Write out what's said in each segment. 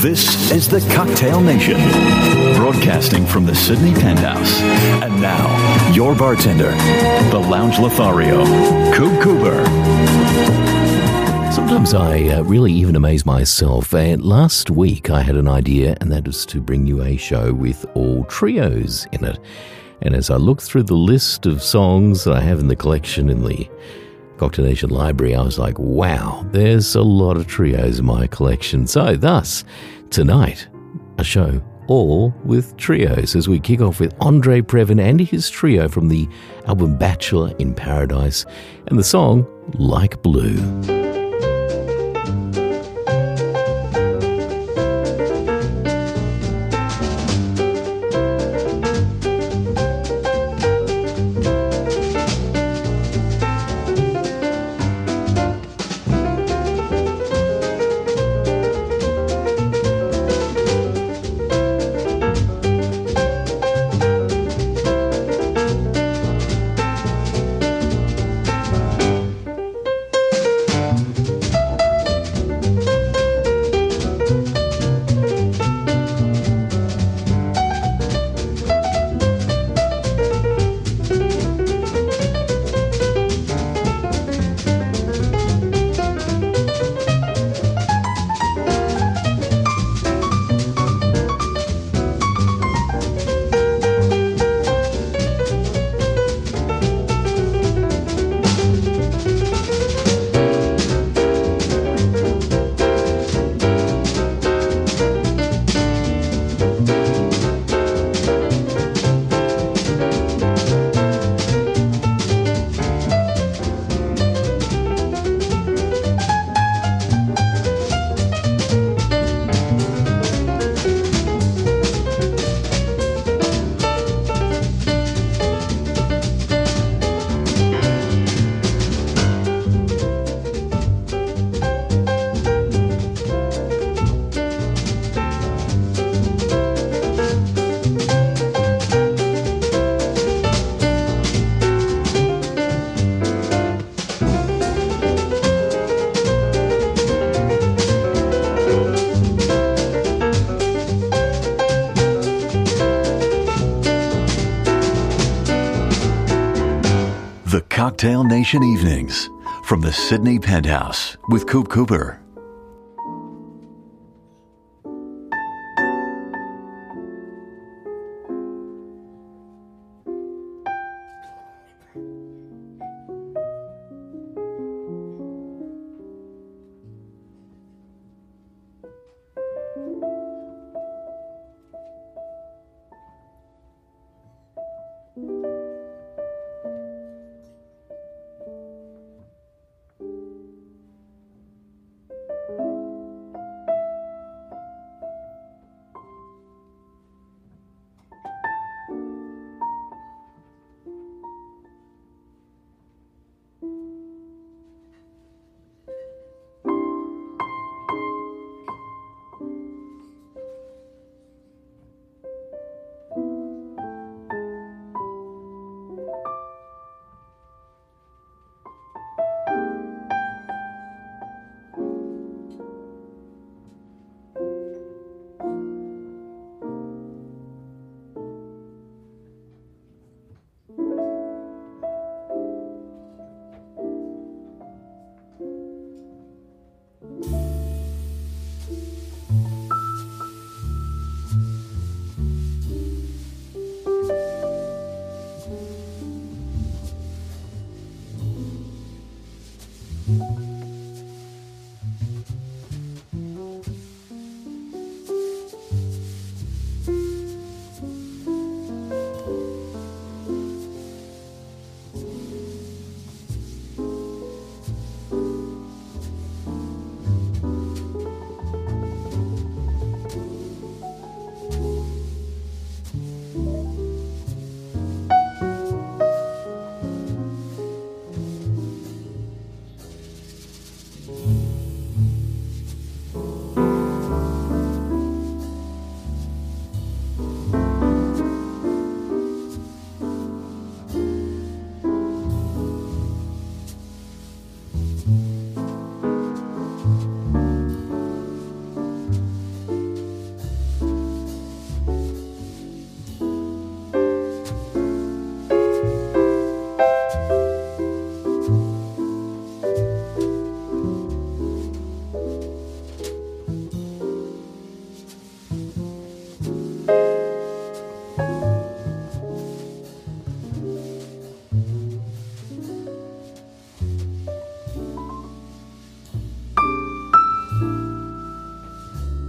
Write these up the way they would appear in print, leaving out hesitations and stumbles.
This is the Cocktail Nation, broadcasting from the Sydney Penthouse. And now, your bartender, the Lounge Lothario, Coop Cooper. Sometimes I really even amaze myself. Last week I had an idea, and that was to bring you a show with all trios in it. And as I looked through the list of songs that I have in the collection in the Cocktail Nation library, I was like, wow, there's a lot of trios in my collection. So thus, tonight, a show all with trios as we kick off with Andre Previn and his trio from the album Bachelor in Paradise and the song Like Blue. Cocktail Nation Evenings from the Sydney Penthouse with Coop Cooper.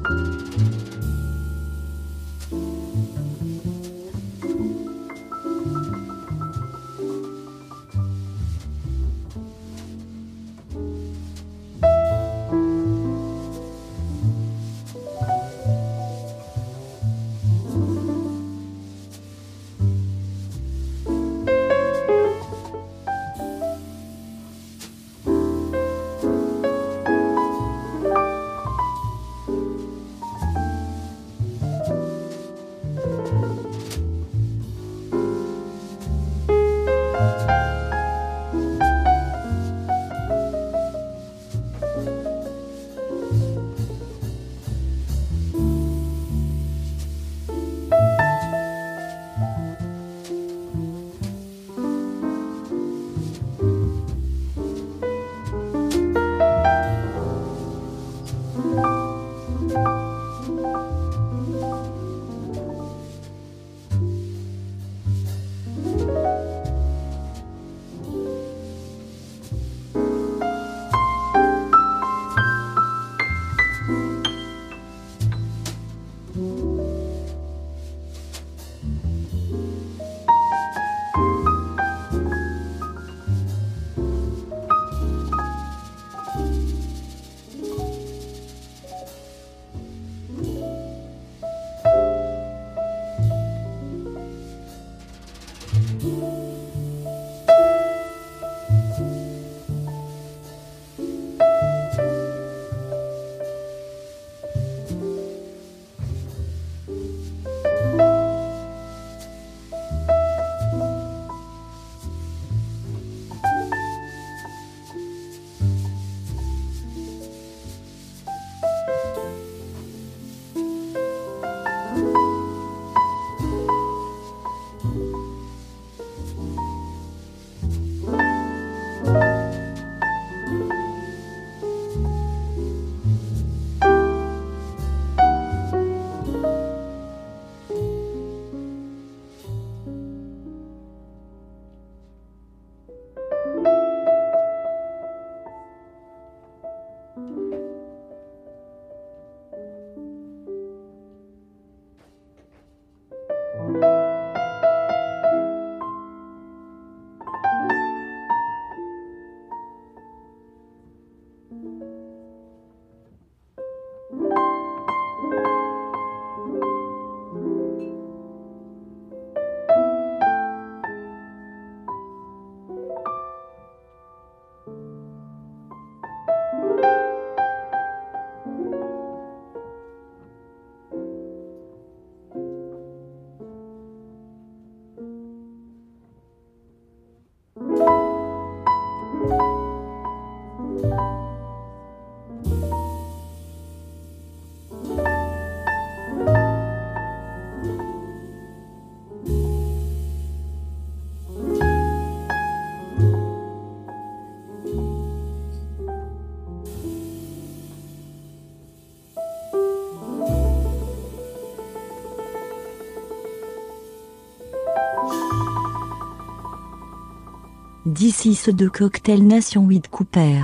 D'ici ceux de Cocktail Nation 8 Cooper.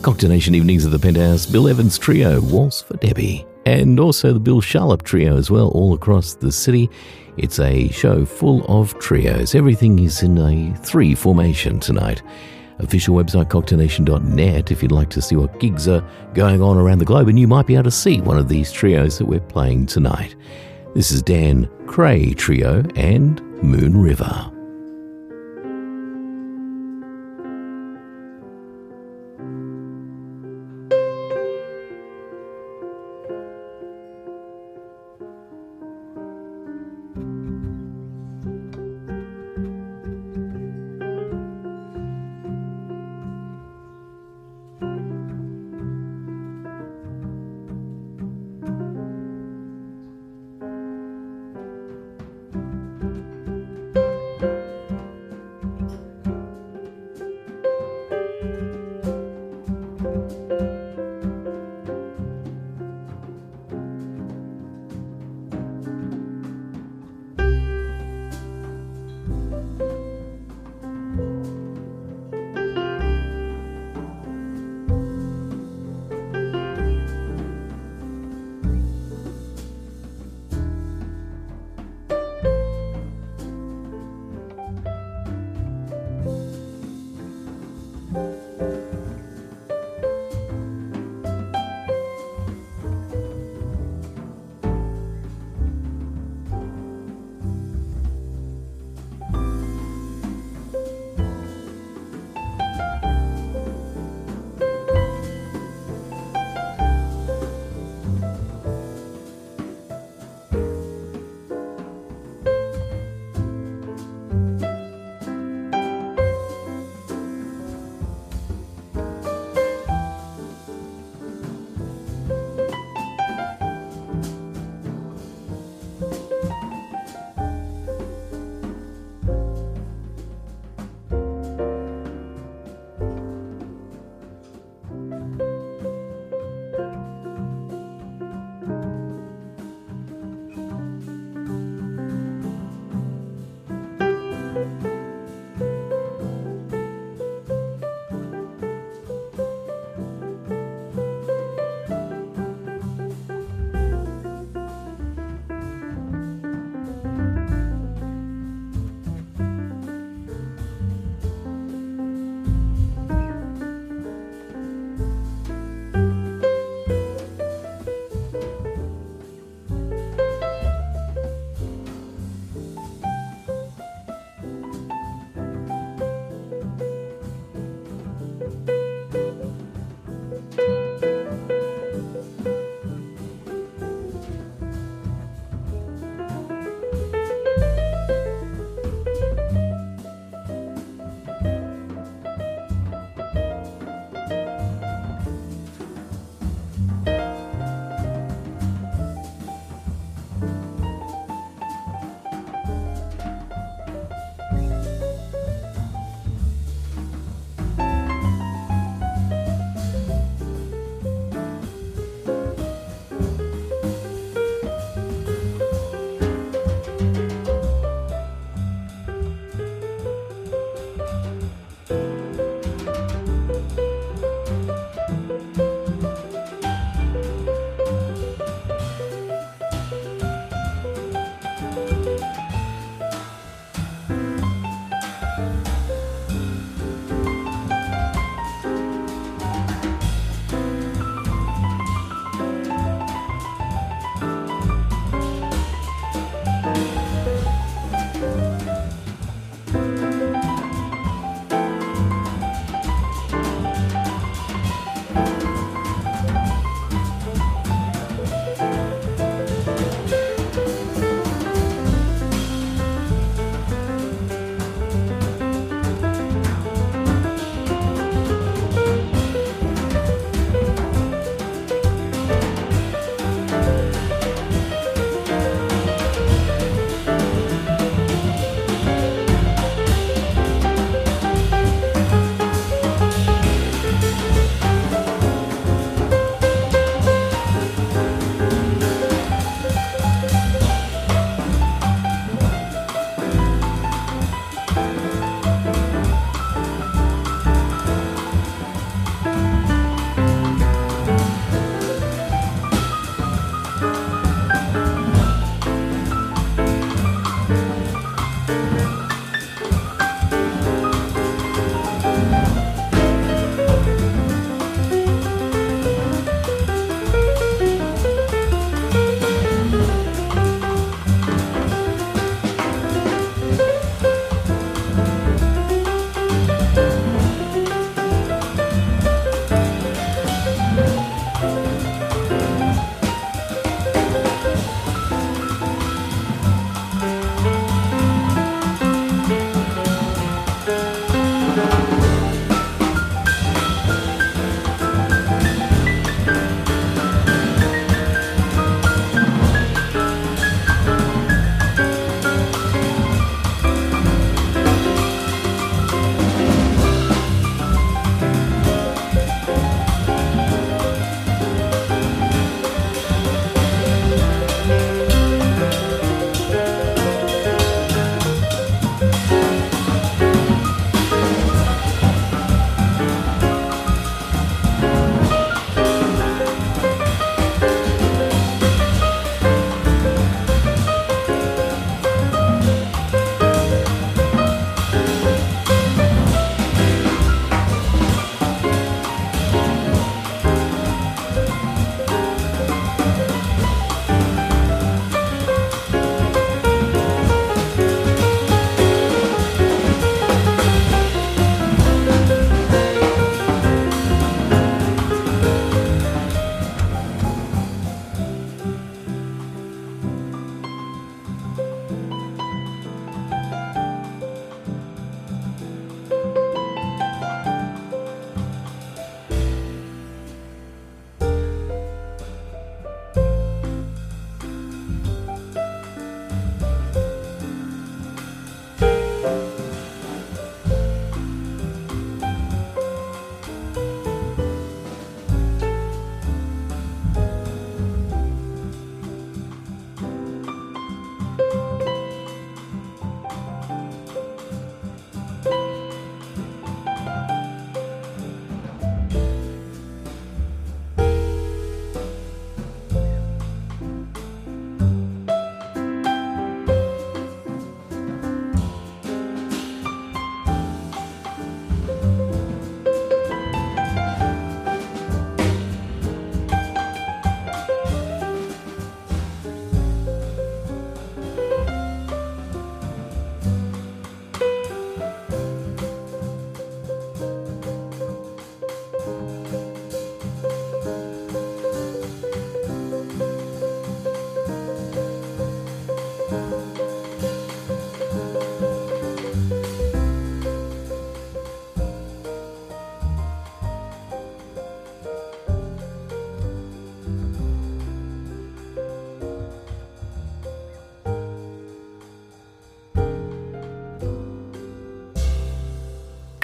Cocktail Nation Evenings at the Penthouse, Bill Evans Trio, Waltz for Debbie, and also the Bill Charlap Trio as well, all across the city. It's a show full of trios. Everything is in a 3 formation tonight. Official website cocktailnation.net if you'd like to see what gigs are going on around the globe, and you might be able to see one of these trios that we're playing tonight. This is Dan Cray Trio and Moon River.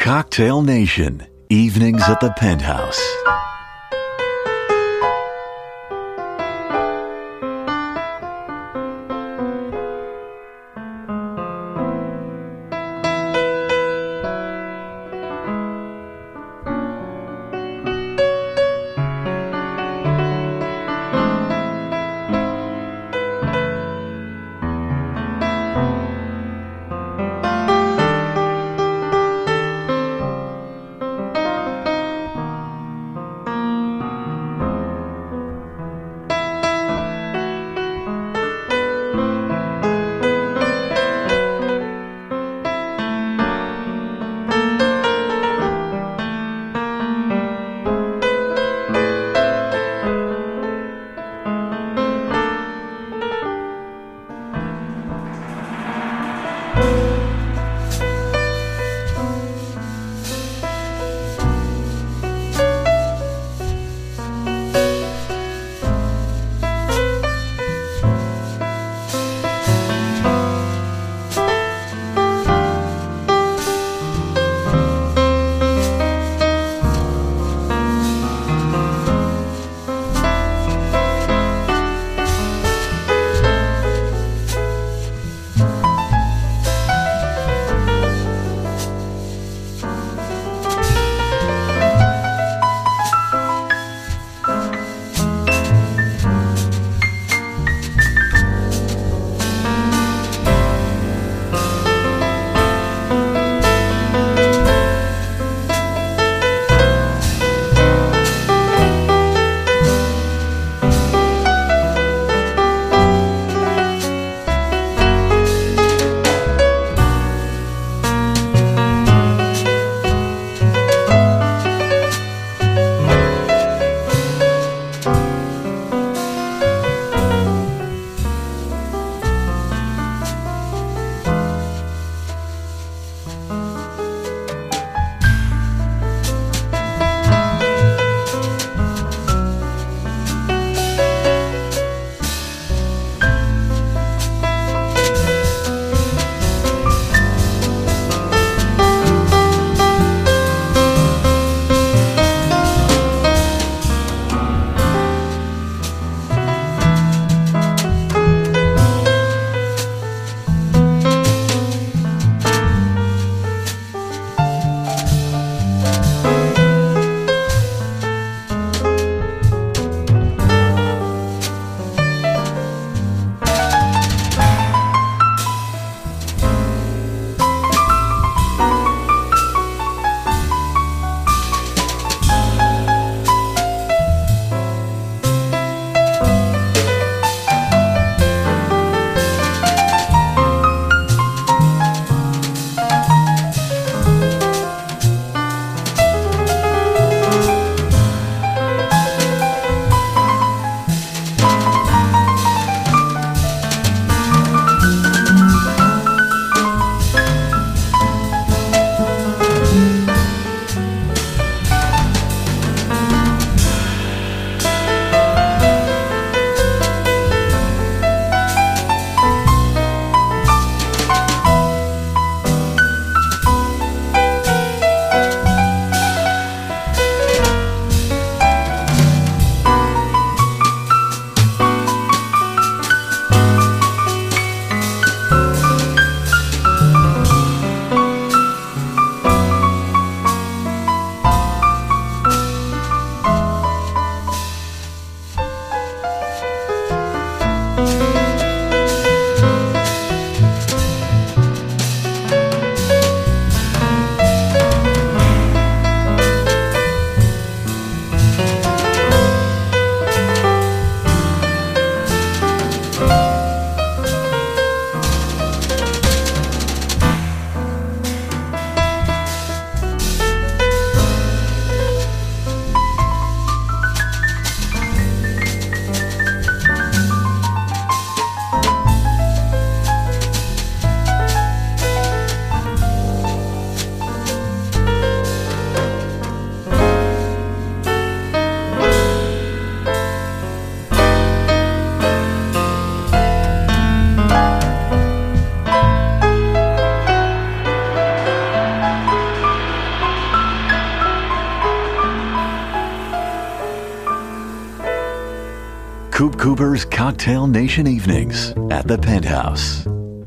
Cocktail Nation, evenings at the Penthouse. Vancouver's Cocktail Nation evenings at the Penthouse.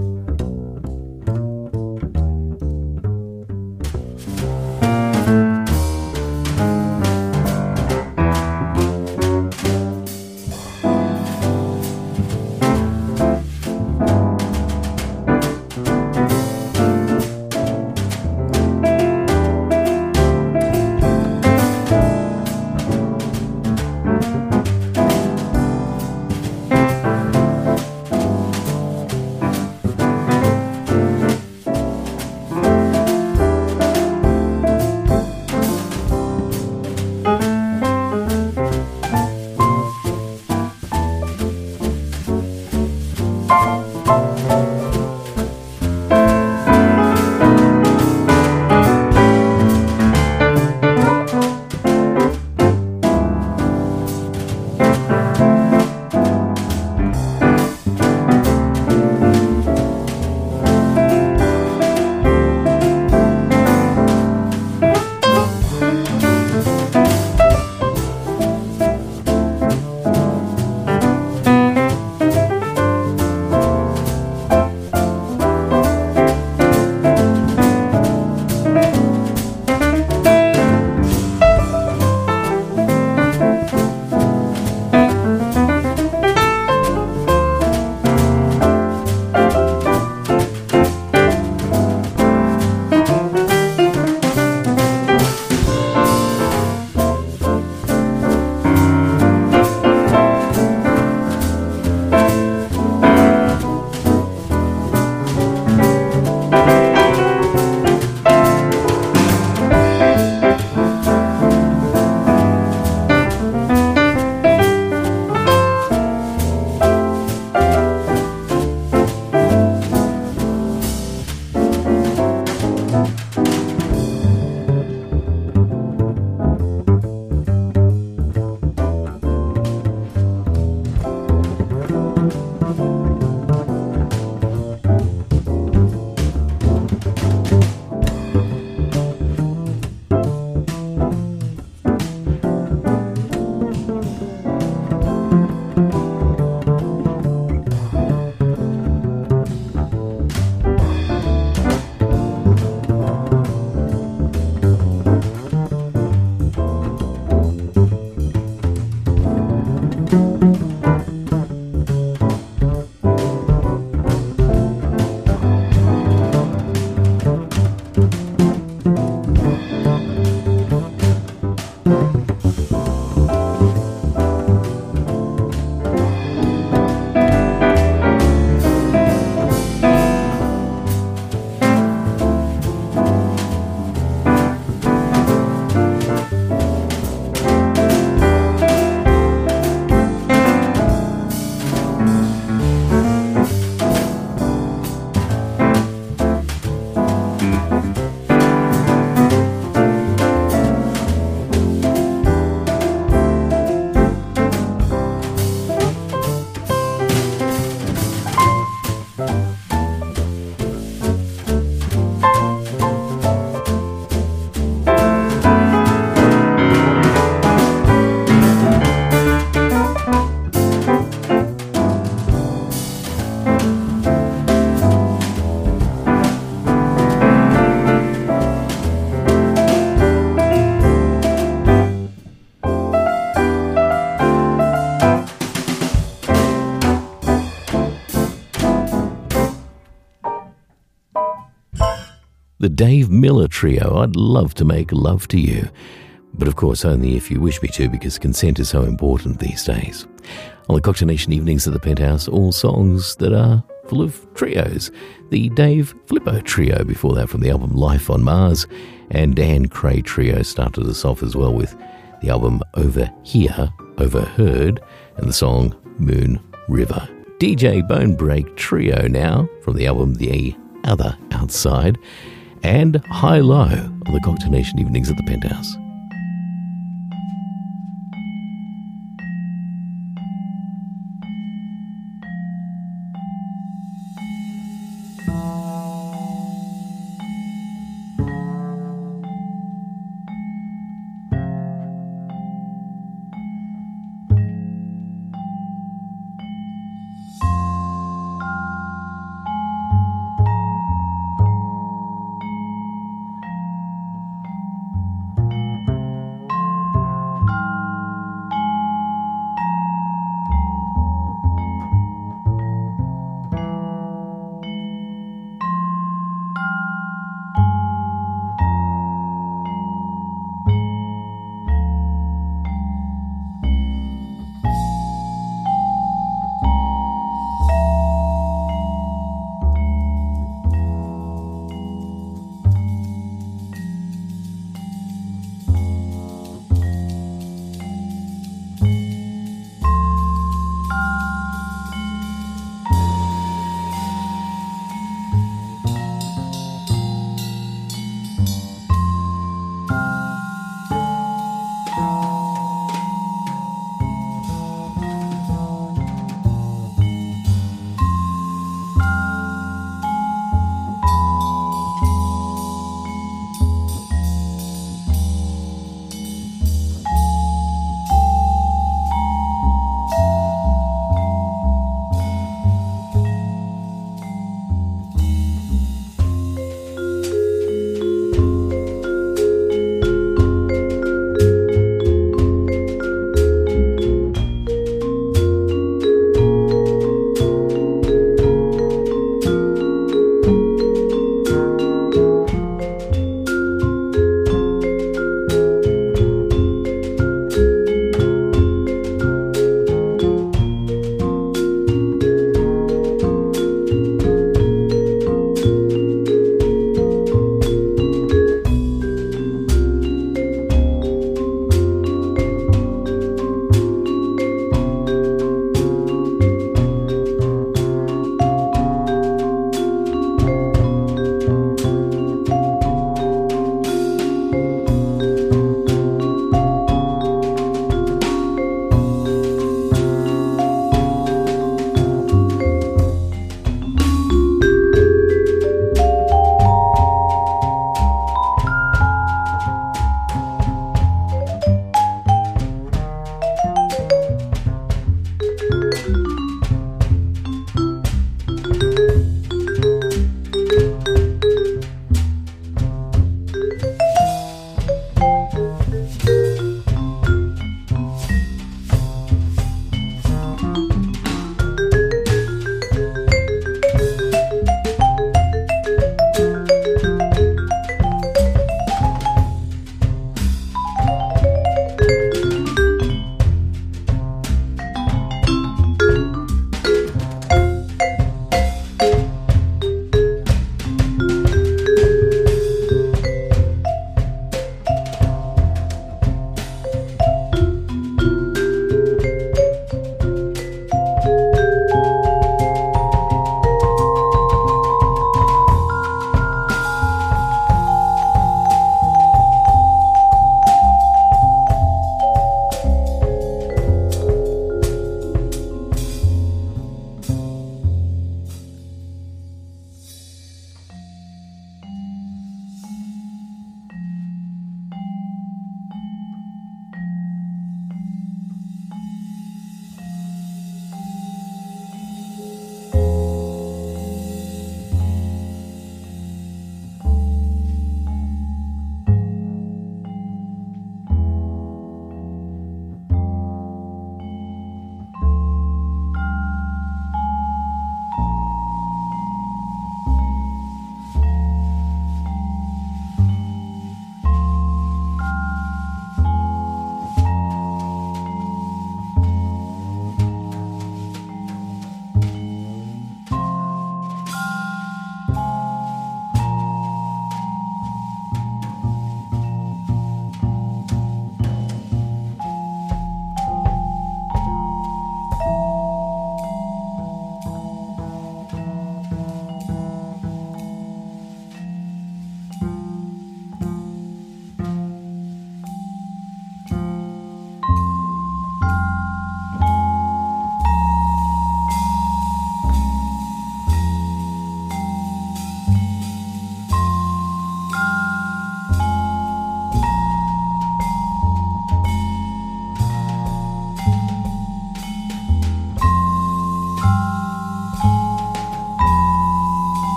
The Dave Miller Trio, I'd love to make love to you. But of course, only if you wish me to, because consent is so important these days. On the Cocktail Nation evenings at the Penthouse, all songs that are full of trios. The Dave Flippo Trio before that from the album Life on Mars, and Dan Cray Trio started us off as well with the album Over Here, Overheard, and the song Moon River. DJ Bone Break Trio now from the album The Other Outside, and High Low on the Cocktail Nation evenings at the Penthouse.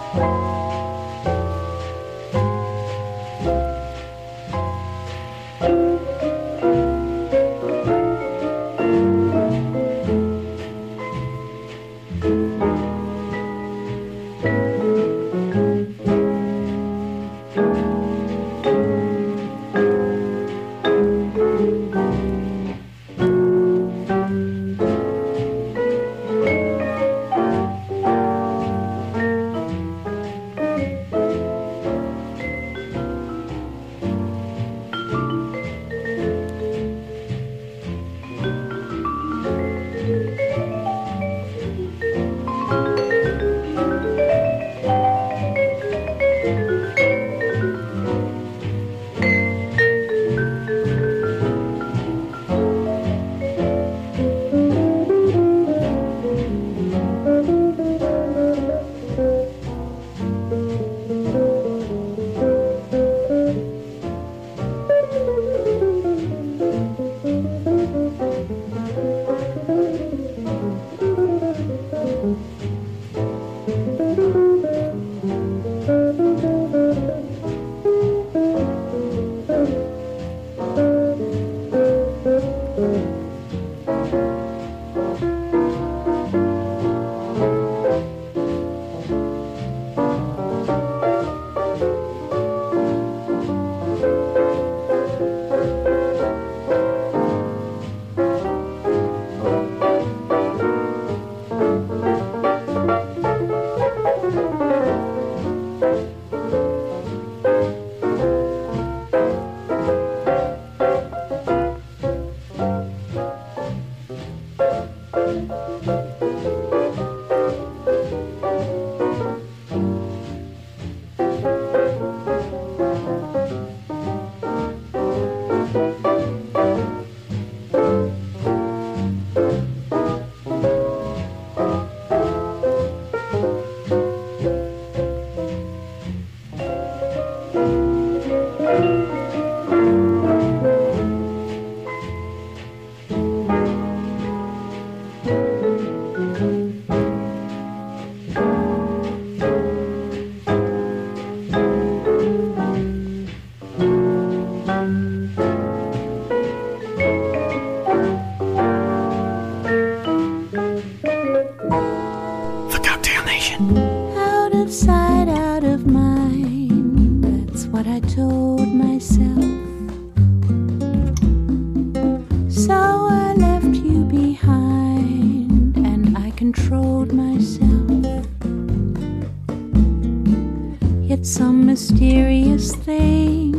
Some mysterious thing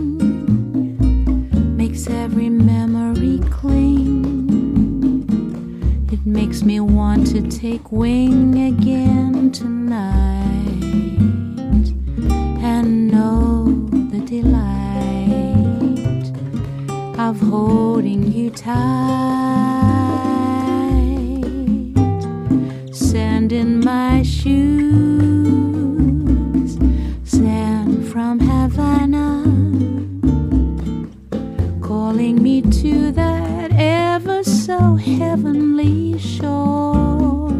makes every memory cling. It makes me want to take wing again tonight and know the delight of holding you tight. Sand in my shoes, from Havana, calling me to that ever so heavenly shore,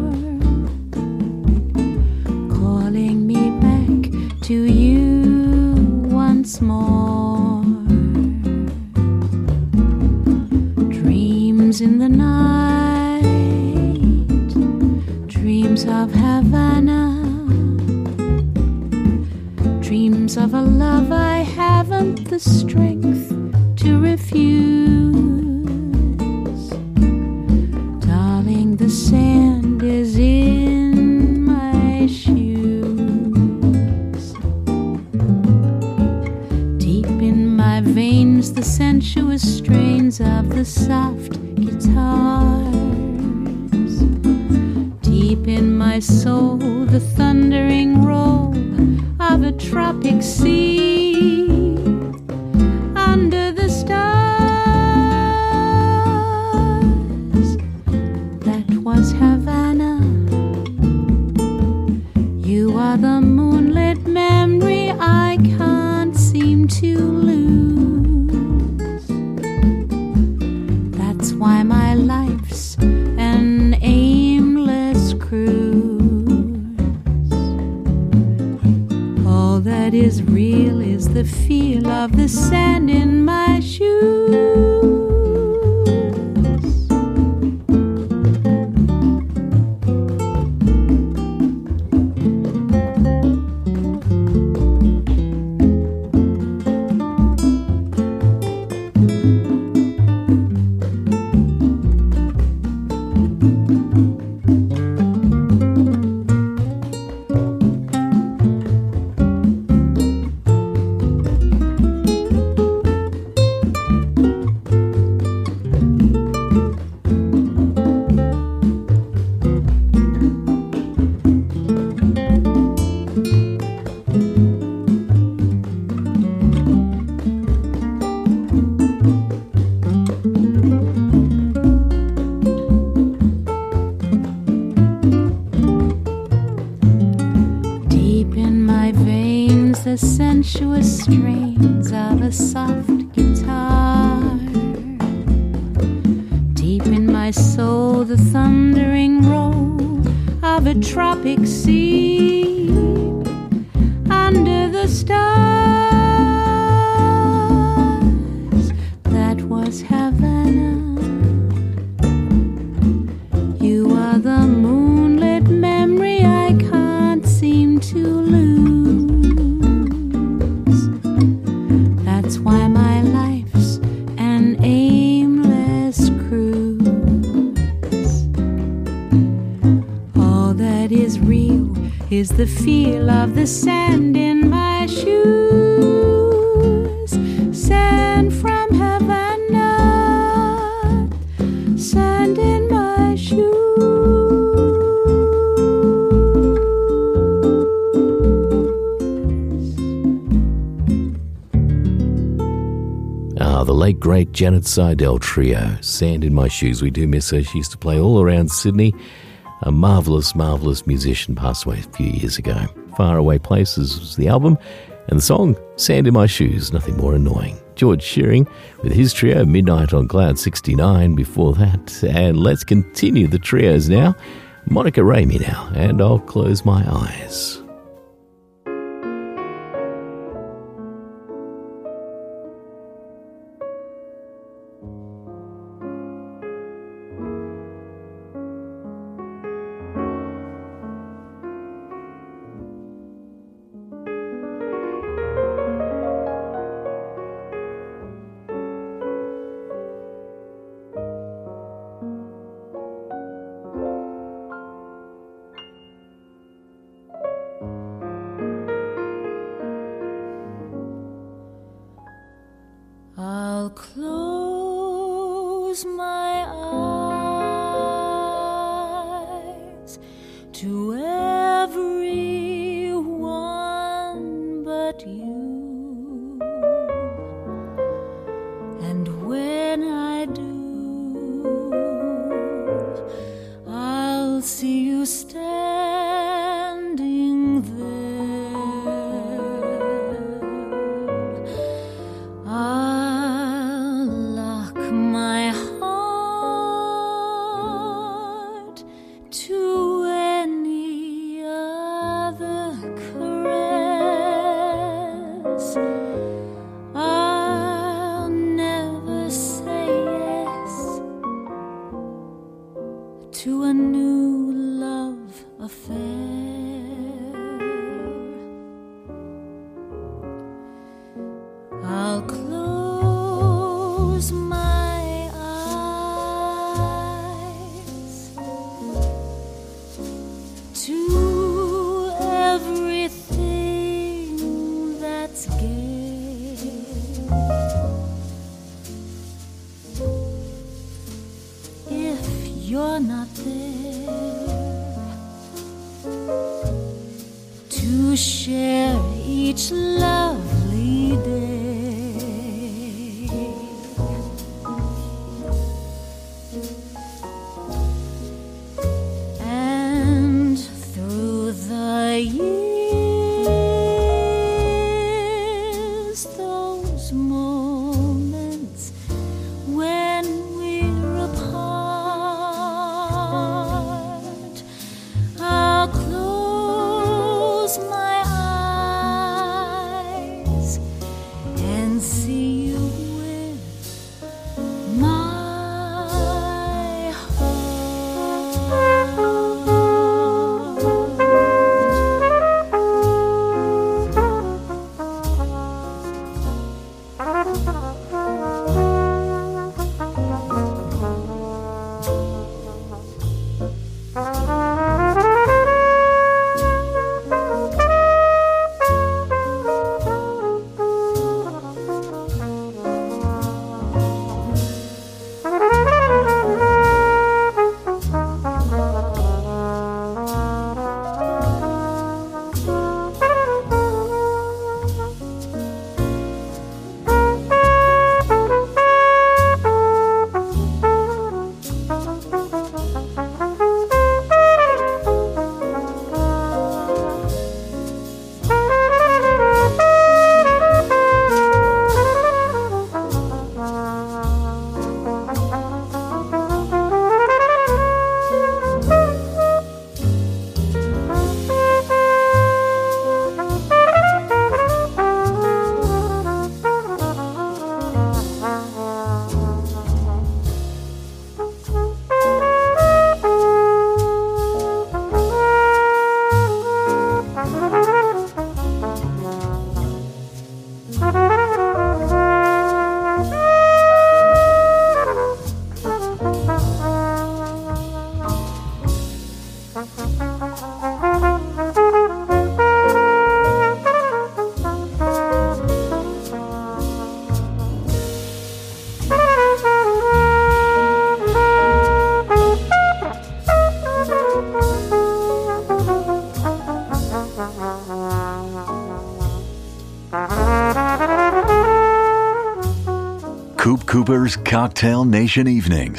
calling me back to you once more. Dreams in the night, dreams of Havana, dreams of a love I haven't the strength to refuse. Darling, the sand is in my shoes. Deep in my veins, the sensuous strains of the soft guitars. Deep in my soul, the thundering roll of a tropic sea. Under the stars, that was Havana. You are the moonlit memory I can't seem to lose. That's why my life's an aimless cruise. that is real is the feel of the sand in my shoes. The sensuous strains of a soft guitar. Deep in my soul, the thundering roll of a tropic sea. Under the stars, that was Havana. You are the moonlit memory I can't seem to lose. That's why my life's an aimless cruise. All that is real is the feel of the sand in my shoes. Sand from Havana, sand in my shoes. The late, great Janet Seidel Trio, Sand in My Shoes. We do miss her. She used to play all around Sydney. A marvellous, marvellous musician, passed away a few years ago. Far Away Places was the album, and the song, Sand in My Shoes, nothing more annoying. George Shearing with his trio, Midnight on Cloud 69 before that. And let's continue the trios now. Monica Ramey now, and I'll Close My Eyes. I'll close my eyes to everyone but you, and when I do, I'll see you standing there. To a new love affair, I'll close my eyes to everything that's gay. If you're not there to share each lovely day, and through the years, those moments when we're apart, I'll close my eyes Coop Cooper's Cocktail Nation Evenings.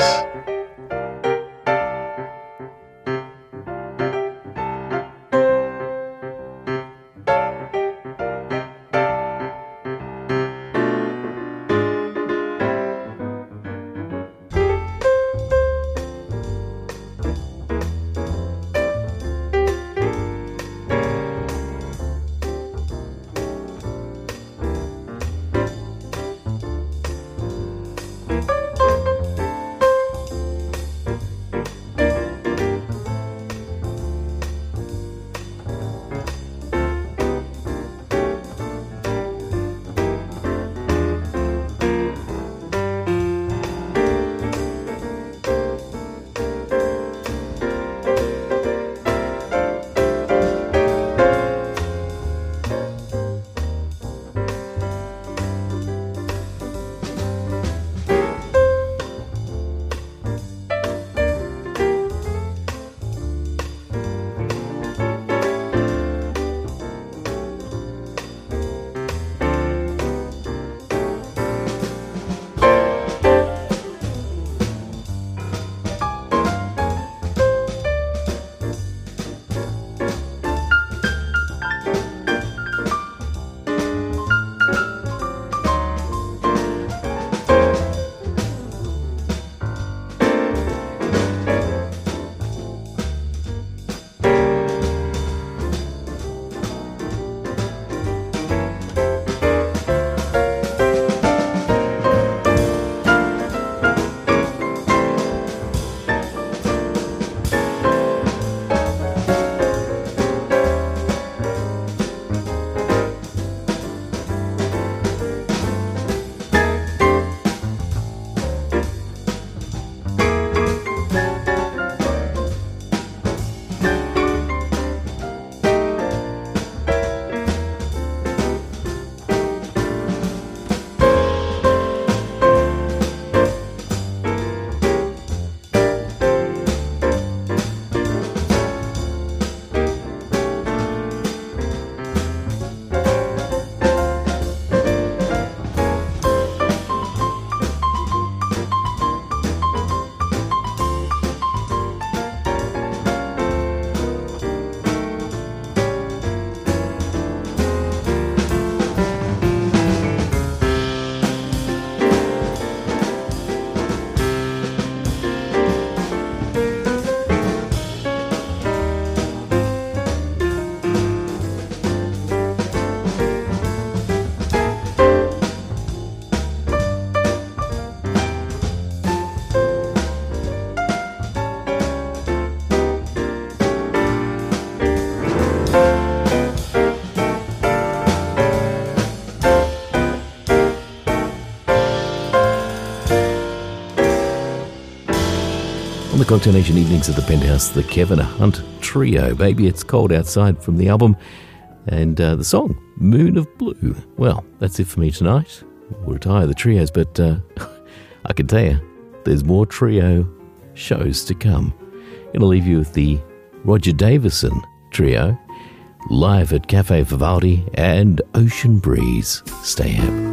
On the Cocktail Nation evenings at the Penthouse, the Kevin Hunt Trio. Baby, It's Cold Outside from the album. And the song, Moon of Blue. Well, that's it for me tonight. We'll retire the trios, but I can tell you, there's more trio shows to come. Going to leave you with the Roger Davison Trio, live at Cafe Vivaldi and Ocean Breeze. Stay happy.